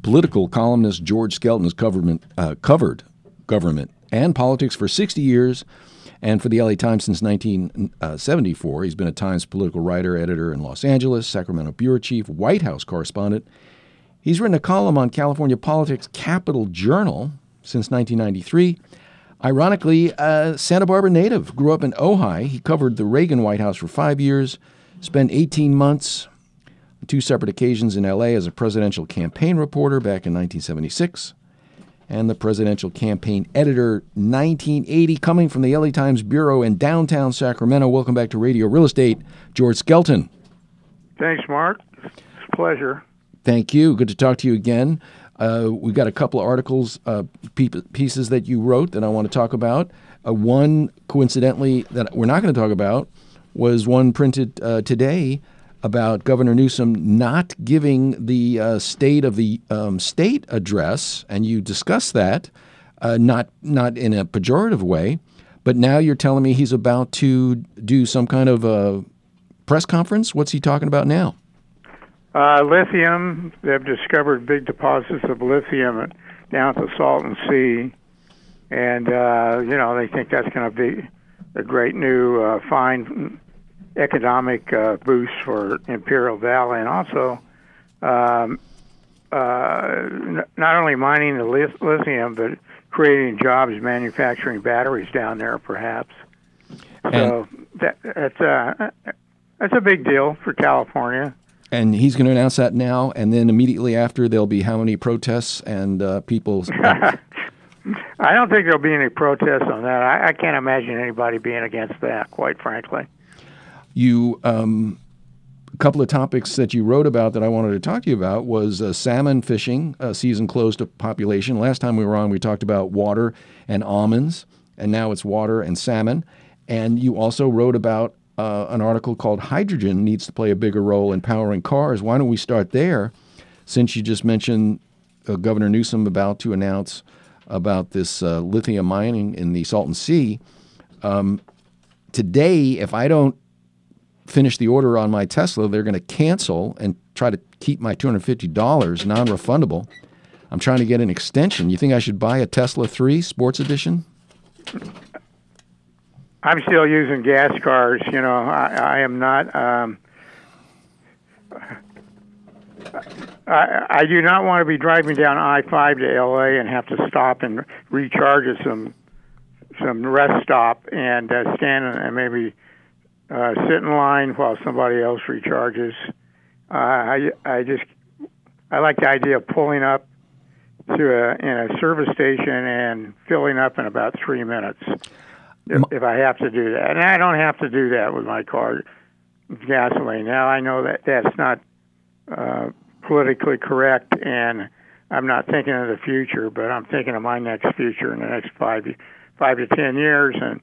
Political columnist George Skelton has covered government and politics for 60 years, and for the LA Times since 1974. He's been a Times political writer, editor in Los Angeles, Sacramento bureau chief, White House correspondent. He's written a column on California politics, Capital Journal, since 1993. Ironically, Santa Barbara native, grew up in Ojai. He covered the Reagan White House for 5 years, spent 18 months, two separate occasions in L.A. as a presidential campaign reporter back in 1976, and the presidential campaign editor 1980, coming from the L.A. Times Bureau in downtown Sacramento. Welcome back to Radio Real Estate, George Skelton. Thanks, Mark. It's a pleasure. Thank you. Good to talk to you again. We've got a couple of articles, pieces that you wrote that I want to talk about. One, coincidentally, that we're not going to talk about was one printed today about Governor Newsom not giving the state of the state address, and you discussed that, not in a pejorative way, but now you're telling me he's about to do some kind of a press conference. What's he talking about now? Lithium. They've discovered big deposits of lithium down at the Salton Sea, and they think that's going to be a great new fine economic boost for Imperial Valley, and also not only mining the lithium, but creating jobs manufacturing batteries down there, perhaps. So that's a big deal for California. And he's going to announce that now, and then immediately after there'll be how many protests and people? I don't think there'll be any protests on that. I can't imagine anybody being against that, quite frankly. You, a couple of topics that you wrote about that I wanted to talk to you about was salmon fishing, season closed to population. Last time we were on, we talked about water and almonds, and now it's water and salmon. And you also wrote about an article called Hydrogen Needs to Play a Bigger Role in Powering Cars. Why don't we start there, since you just mentioned Governor Newsom about to announce about this lithium mining in the Salton Sea. Today, if I don't finish the order on my Tesla, they're going to cancel and try to keep my $250 non-refundable. I'm trying to get an extension. You think I should buy a Tesla 3 Sports Edition? I'm still using gas cars. I am not. I do not want to be driving down I-5 to L.A. and have to stop and recharge at some rest stop and stand and maybe sit in line while somebody else recharges. I like the idea of pulling up to in a service station and filling up in about 3 minutes if I have to do that. And I don't have to do that with my car, gasoline. Now I know that that's not politically correct, and I'm not thinking of the future, but I'm thinking of my next future in the next 5 to 10 years, and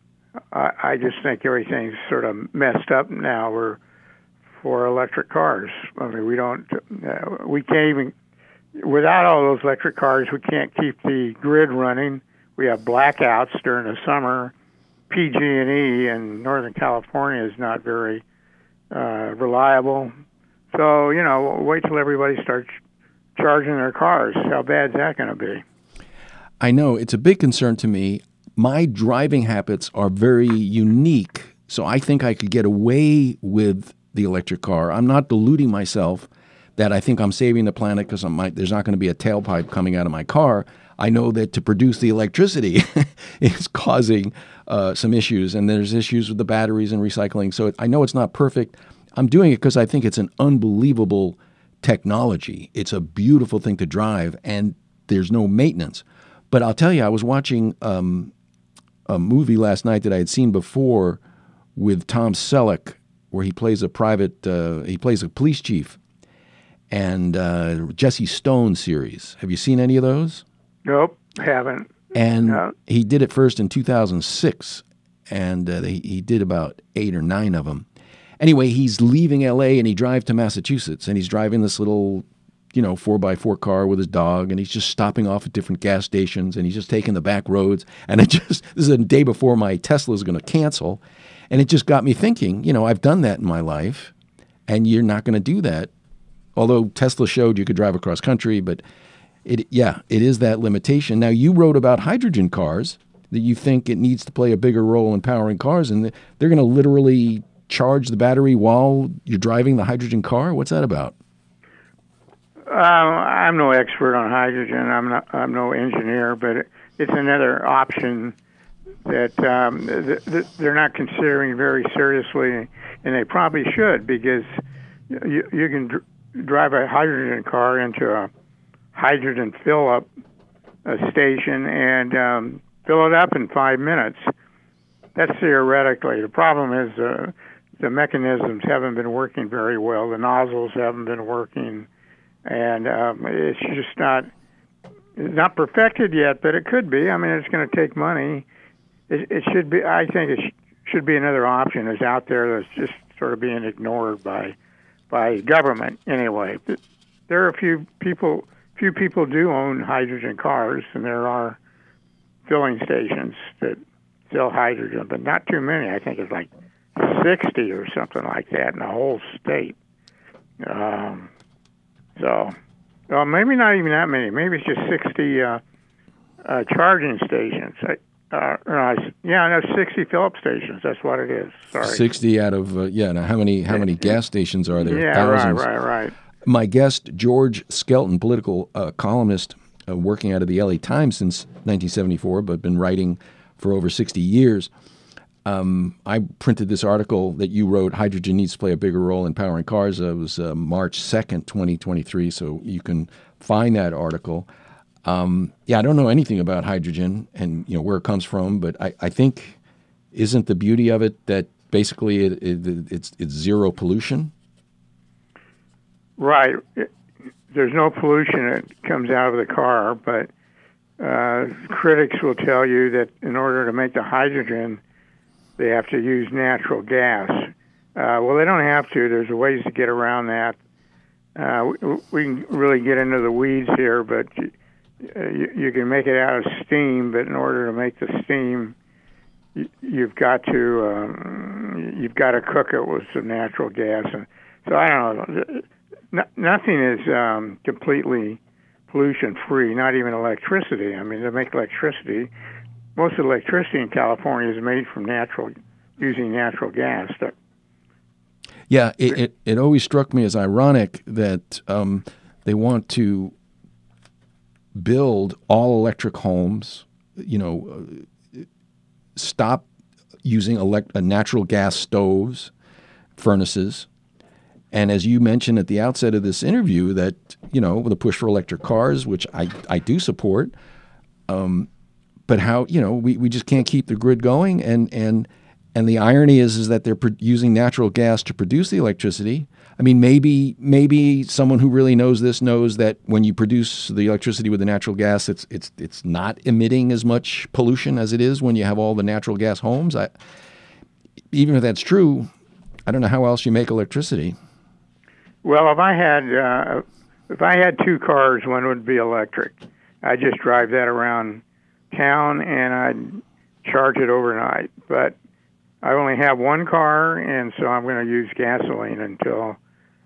I just think everything's sort of messed up now for electric cars. I mean, we can't even, without all those electric cars, we can't keep the grid running. We have blackouts during the summer. PG&E in Northern California is not very reliable. So, wait till everybody starts charging their cars. How bad is that going to be? I know. It's a big concern to me. My driving habits are very unique, so I think I could get away with the electric car. I'm not deluding myself that I think I'm saving the planet because there's not going to be a tailpipe coming out of my car. I know that to produce the electricity is causing some issues, and there's issues with the batteries and recycling. So I know it's not perfect. I'm doing it because I think it's an unbelievable technology. It's a beautiful thing to drive, and there's no maintenance. But I'll tell you, I was watching a movie last night that I had seen before with Tom Selleck, where he plays a police chief, and Jesse Stone series. Have you seen any of those? Nope, haven't. And he did it first in 2006, and he did about 8 or 9 of them. Anyway, he's leaving L.A. and he drives to Massachusetts, and he's driving this little 4x4 car with his dog, and he's just stopping off at different gas stations, and he's just taking the back roads. And this is a day before my Tesla is going to cancel, and it just got me thinking, I've done that in my life, and you're not going to do that although Tesla showed you could drive across country, but it is that limitation. Now, you wrote about hydrogen cars, that you think it needs to play a bigger role in powering cars, and they're going to literally charge the battery while you're driving the hydrogen car? What's that about? I'm no expert on hydrogen. I'm no engineer, but it's another option that they're not considering very seriously, and they probably should, because you can drive a hydrogen car into a hydrogen fill-up station and fill it up in 5 minutes. That's theoretically. The problem is the mechanisms haven't been working very well. The nozzles haven't been working, and it's just not perfected yet, but it could be. I mean, it's going to take money. It should be. I think it should be another option that's out there that's just sort of being ignored by government anyway. There are a few people do own hydrogen cars, and there are filling stations that sell hydrogen, but not too many. I think it's like 60 or something like that in the whole state. Well, maybe not even that many. Maybe it's just 60 charging stations. 60 fill-up stations. That's what it is. Sorry. 60 out of Now, how many gas stations are there? Yeah, thousands. Right. My guest, George Skelton, political columnist, working out of the LA Times since 1974, but been writing for over 60 years. I printed this article that you wrote, Hydrogen Needs to Play a Bigger Role in Powering Cars. It was March 2nd, 2023, so you can find that article. I don't know anything about hydrogen and where it comes from, but I think, isn't the beauty of it that basically it's zero pollution? Right. There's no pollution that comes out of the car, but critics will tell you that in order to make the hydrogen, they have to use natural gas. Well, they don't have to. There's ways to get around that. We can really get into the weeds here, but you can make it out of steam. But in order to make the steam, you've got to cook it with some natural gas. And so I don't know. Nothing is completely pollution-free, not even electricity. I mean, to make electricity, most of the electricity in California is made from using natural gas. Yeah, it always struck me as ironic that they want to build all-electric homes, stop using natural gas stoves, furnaces. And as you mentioned at the outset of this interview, that, with a push for electric cars, which I do support, but how, we just can't keep the grid going. And the irony is that they're using natural gas to produce the electricity. I mean, maybe someone who really knows this knows that when you produce the electricity with the natural gas, it's not emitting as much pollution as it is when you have all the natural gas homes. Even if that's true, I don't know how else you make electricity. Well, if I had two cars, one would be electric. I'd just drive that around town and I'd charge it overnight. But I only have one car, and so I'm going to use gasoline until.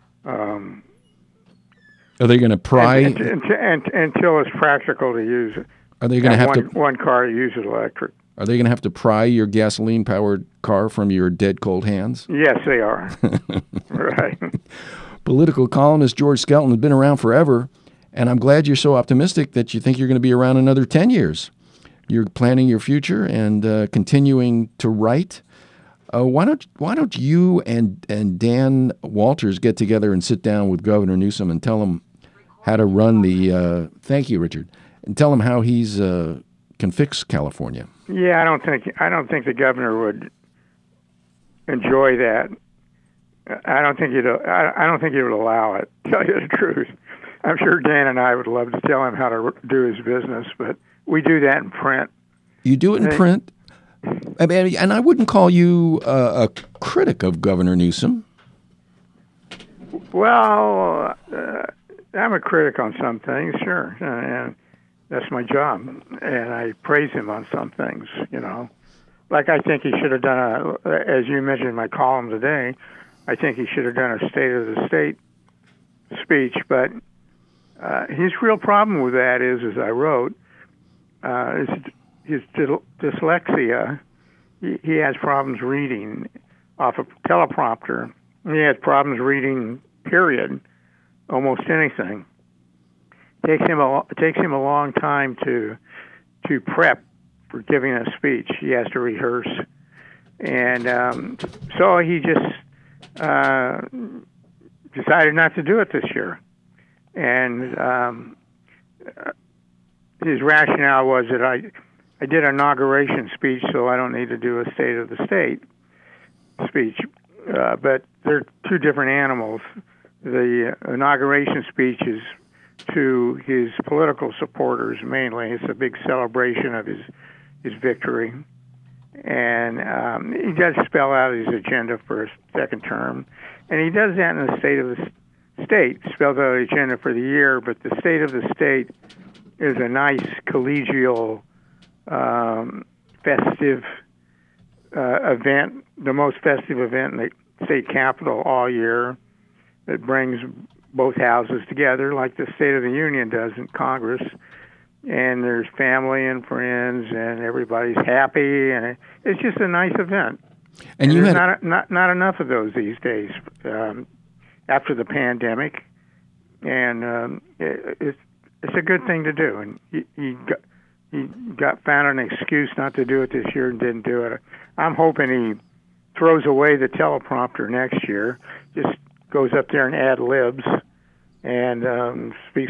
Are they going to pry until it's practical to use it? Are they going to have one car that uses electric? Are they going to have to pry your gasoline-powered car from your dead cold hands? Yes, they are. Right. Political columnist George Skelton has been around forever, and I'm glad you're so optimistic that you think you're going to be around another 10 years. You're planning your future and continuing to write. Why don't you and Dan Walters get together and sit down with Governor Newsom and tell him how to run the thank you, Richard, and tell him how he's can fix California. Yeah, I don't think the governor would enjoy that. I don't think he would allow it. To tell you the truth, I'm sure Dan and I would love to tell him how to do his business, but we do that in print. You do it in print, and I wouldn't call you a critic of Governor Newsom. Well, I'm a critic on some things, sure, and that's my job, and I praise him on some things. Like I think he should have done as you mentioned in my column today. I think he should have done a State of the State speech, but his real problem with that is, as I wrote, his dyslexia. He has problems reading off a teleprompter. He has problems reading, period, almost anything. Takes him a long time to prep for giving a speech. He has to rehearse, and so he just decided not to do it this year. And his rationale was that I did an inauguration speech, so I don't need to do a State of the State speech. But they're two different animals. The inauguration speech is to his political supporters mainly. It's a big celebration of his victory. And he does spell out his agenda for a second term. And he does that in the State of the State, spells out the agenda for the year, but the State of the State is a nice collegial, festive event, the most festive event in the state capitol all year. It brings both houses together like the State of the Union does in Congress. And there's family and friends, and everybody's happy, and it's just a nice event. And there's not enough of those these days after the pandemic, and it's a good thing to do. And he found an excuse not to do it this year and didn't do it. I'm hoping he throws away the teleprompter next year, just goes up there and ad-libs and speaks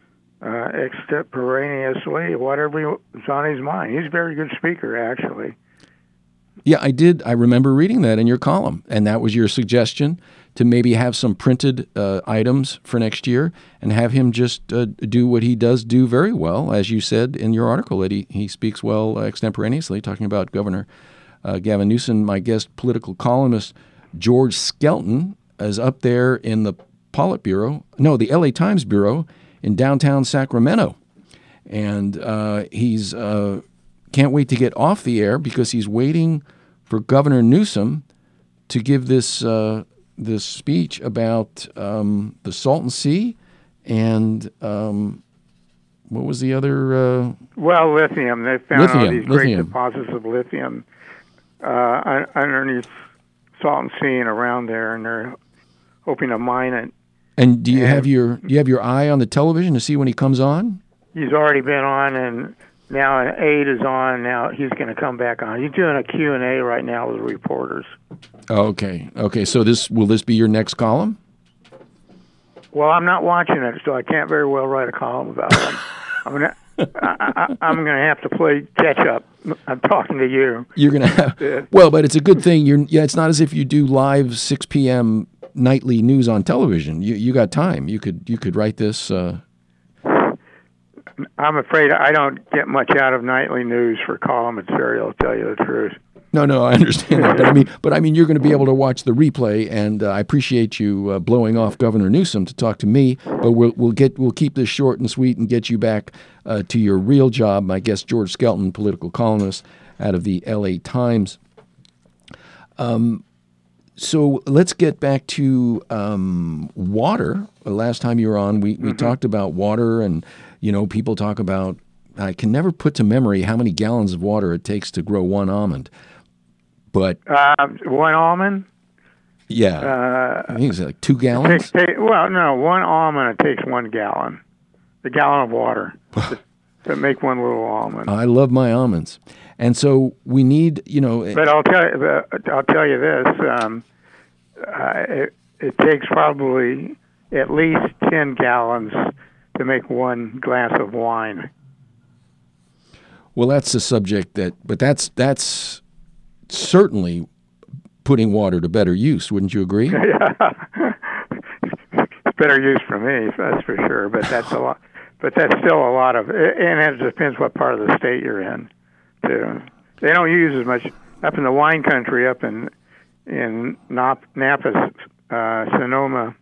extemporaneously, whatever is on his mind. He's a very good speaker, actually. Yeah, I did. I remember reading that in your column, and that was your suggestion to maybe have some printed items for next year and have him just do what he does do very well, as you said in your article, that he speaks well extemporaneously, talking about Governor Gavin Newsom. My guest political columnist George Skelton is up there in the the LA Times Bureau in downtown Sacramento. And he's can't wait to get off the air because he's waiting for Governor Newsom to give this speech about the Salton Sea and what was the other? Lithium. They found all these great deposits of lithium underneath Salton Sea and around there, and they're hoping to mine it. And do you have your eye on the television to see when he comes on? He's already been on, and now an aide is on. Now he's going to come back on. He's doing a Q&A right now with reporters. Okay. So will this be your next column? Well, I'm not watching it, so I can't very well write a column about it. I'm gonna have to play catch up. I'm talking to you. You're gonna have but it's a good thing. It's not as if you do live 6 p.m. nightly news on television. You got time. You could write this. I'm afraid I don't get much out of nightly news for column material. I'll tell you the truth. No, I understand that, but I mean, you're going to be able to watch the replay, and I appreciate you blowing off Governor Newsom to talk to me. But we'll keep this short and sweet and get you back to your real job. My guest, George Skelton, political columnist out of the LA Times. So let's get back to water. The last time you were on, we talked about water, and people talk about. I can never put to memory how many gallons of water it takes to grow one almond. But one almond? Yeah. I think it's like 2 gallons. One almond, it takes 1 gallon. A gallon of water to make one little almond. I love my almonds. And so we need, But I'll tell you this. It takes probably at least 10 gallons to make 1 glass of wine. Well, that's a subject but that's certainly putting water to better use. Wouldn't you agree? Yeah. It's better use for me, that's for sure. But that's a lot. But that's still a lot of, and it depends what part of the state you're in, too. They don't use as much up in the wine country, up in Napa, Sonoma.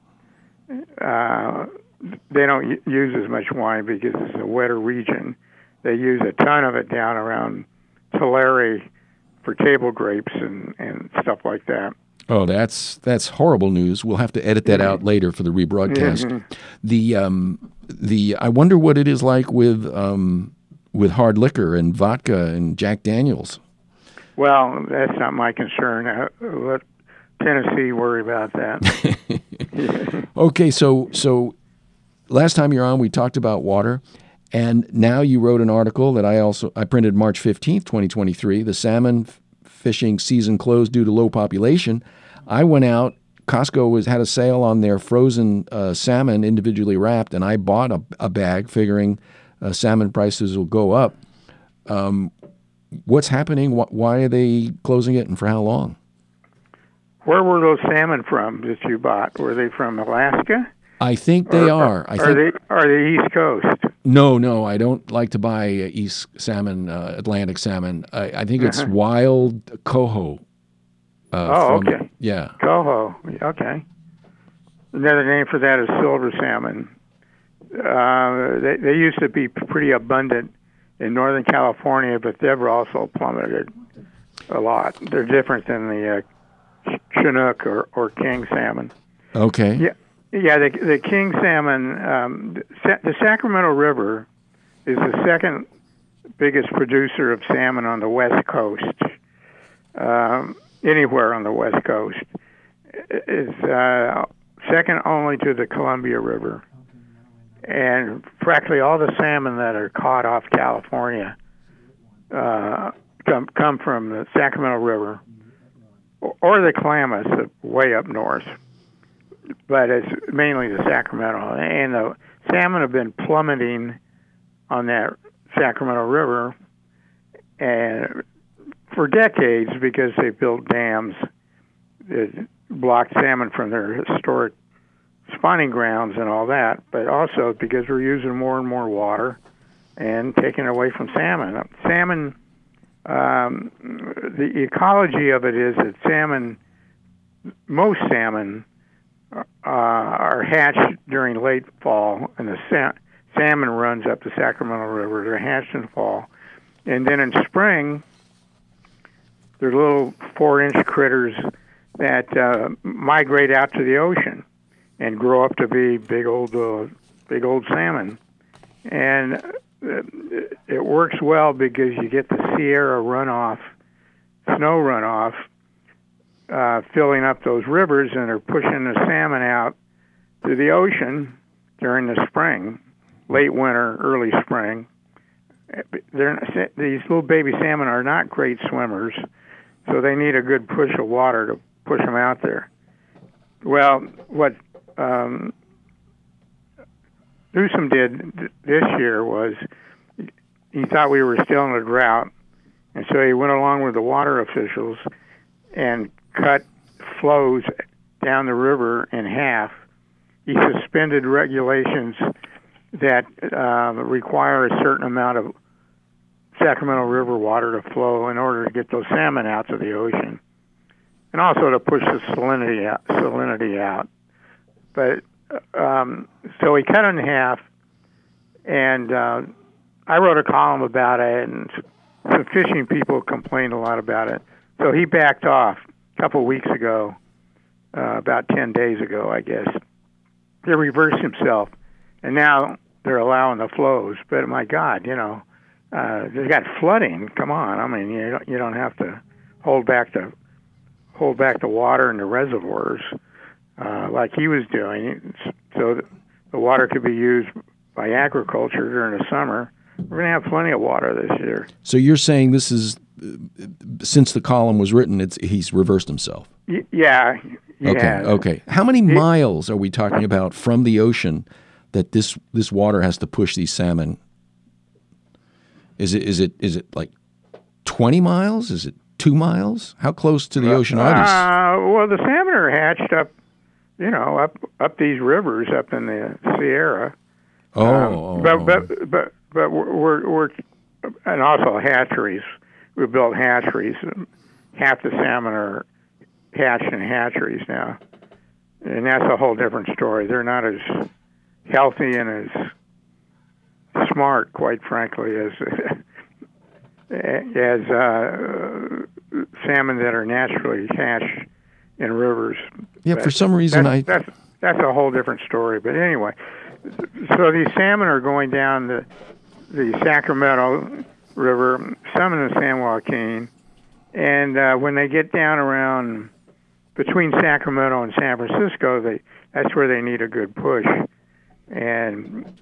They don't use as much wine because it's a wetter region. They use a ton of it down around Tulare for table grapes and stuff like that. Oh, that's horrible news. We'll have to edit that out later for the rebroadcast. The I wonder what it is like with hard liquor and vodka and Jack Daniels. Well, that's not my concern. Let Tennessee worry about that. Okay, so last time you're on, we talked about water, and now you wrote an article that I printed March 15th, 2023. The salmon fishing season closed due to low population. I went out. Costco had a sale on their frozen salmon, individually wrapped, and I bought a bag, figuring salmon prices will go up. What's happening? Why are they closing it, and for how long? Where were those salmon from that you bought? Were they from Alaska? I think they are. Are they East Coast? No, I don't like to buy East salmon, Atlantic salmon. I think it's wild coho. Okay. Yeah. Coho. Okay. Another name for that is silver salmon. They used to be pretty abundant in Northern California, but they've also plummeted a lot. They're different than the Chinook or king salmon. Okay. Yeah. The king salmon, the Sacramento River is the second biggest producer of salmon on the West Coast. Anywhere on the West Coast. It's second only to the Columbia River. And practically all the salmon that are caught off California come from the Sacramento River or the Klamath, way up north. But it's mainly the Sacramento. And the salmon have been plummeting on that Sacramento River and for decades because they built dams that blocked salmon from their historic spawning grounds and all that, but also because we're using more and more water and taking away from salmon. Salmon, the ecology of it is that most salmon are hatched during late fall, and the salmon runs up the Sacramento River. They're hatched in fall. And then in spring, they're little 4-inch critters that migrate out to the ocean and grow up to be big old salmon. And it works well because you get the Sierra runoff, snow runoff, filling up those rivers, and are pushing the salmon out to the ocean during the spring, late winter, early spring. These little baby salmon are not great swimmers, so they need a good push of water to push them out there. Well, what Newsom did this year was he thought we were still in a drought, and so he went along with the water officials and cut flows down the river in half. He suspended regulations that require a certain amount of Sacramento River water to flow in order to get those salmon out to the ocean, and also to push the salinity out. But so he cut it in half, and I wrote a column about it, and some fishing people complained a lot about it. So he backed off a couple of weeks ago, about 10 days ago, I guess. He reversed himself, and now they're allowing the flows. But my God, they got flooding. Come on, I mean, you don't have to hold back the water in the reservoirs like he was doing, so the water could be used by agriculture during the summer. We're going to have plenty of water this year. So you're saying this is since the column was written, he's reversed himself. Yeah. Okay. How many miles are we talking about from the ocean that this water has to push these salmon? Is it like 20 miles? Is it 2 miles? How close to the ocean are these? Well, the salmon are hatched up these rivers up in the Sierra. But we're and also hatcheries. We built hatcheries. Half the salmon are hatched in hatcheries now, and that's a whole different story. They're not as healthy and as smart, quite frankly, as salmon that are naturally hatched in rivers. Yeah, But for some reason that's a whole different story. But anyway, so these salmon are going down the Sacramento River, some in the San Joaquin, and when they get down around between Sacramento and San Francisco, that's where they need a good push, and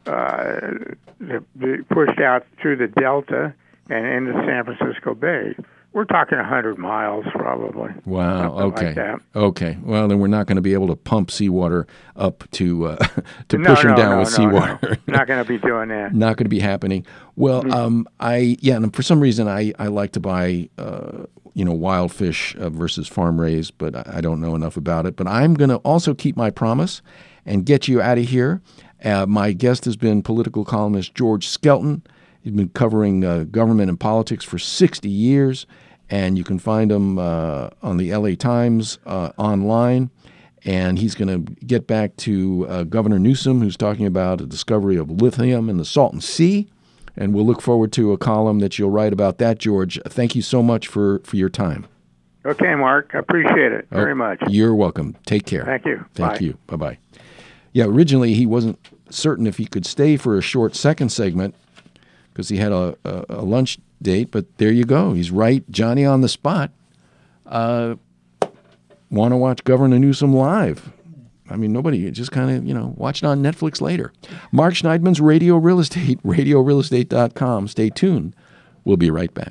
they pushed out through the Delta and into San Francisco Bay. We're talking 100 miles probably. Wow. Okay. Like that. Okay. Well, then we're not going to be able to pump seawater up to push them down with seawater. No. Not going to be doing that. Not going to be happening. Well, and for some reason I like to buy wild fish versus farm raised, but I don't know enough about it. But I'm going to also keep my promise and get you out of here. My guest has been political columnist George Skelton. He's been covering government and politics for 60 years, and you can find him on the LA Times online. And he's going to get back to Governor Newsom, who's talking about a discovery of lithium in the Salton Sea. And we'll look forward to a column that you'll write about that, George. Thank you so much for your time. Okay, Mark. I appreciate it very much. You're welcome. Take care. Thank you. Thank you. Bye-bye. Yeah, originally he wasn't certain if he could stay for a short second segment because he had a lunch date, but there you go. He's right, Johnny on the spot. Want to watch Governor Newsom live? I mean, nobody, just kind of, watch it on Netflix later. Mark Schneidman's Radio Real Estate, radiorealestate.com. Stay tuned. We'll be right back.